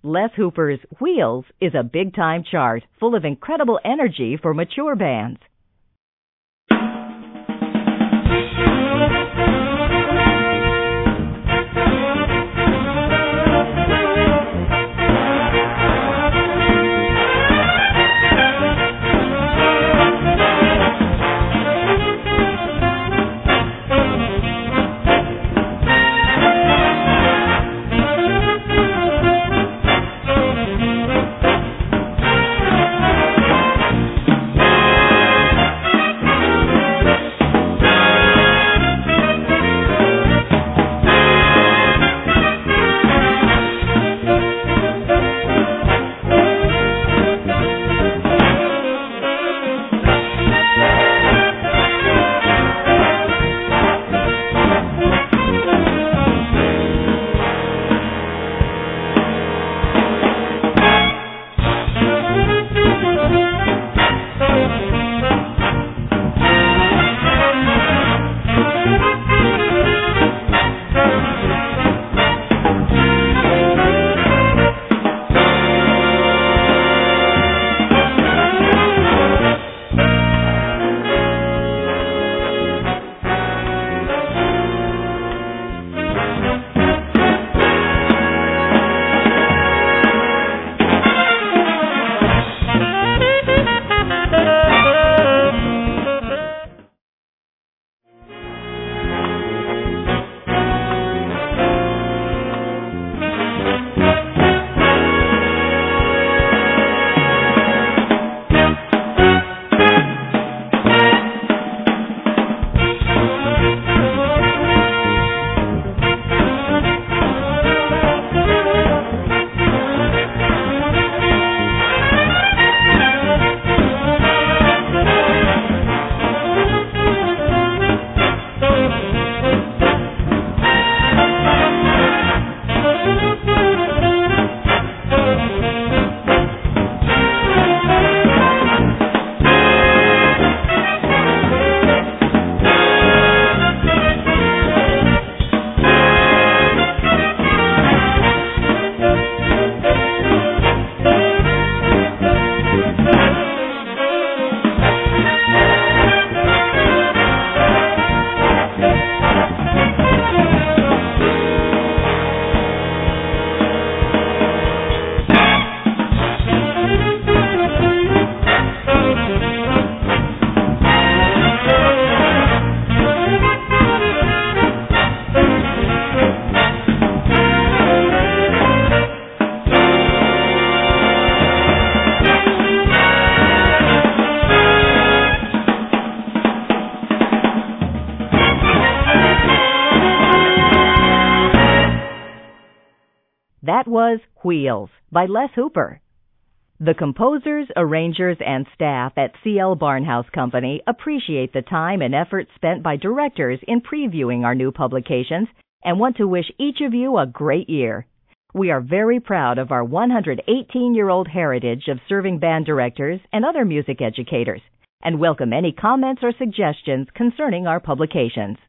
Les Hooper's Wheels is a big-time chart full of incredible energy for mature bands. That was Wheels by Les Hooper. The composers, arrangers, and staff at C.L. Barnhouse Company appreciate the time and effort spent by directors in previewing our new publications and want to wish each of you a great year. We are very proud of our 118-year-old heritage of serving band directors and other music educators, and welcome any comments or suggestions concerning our publications.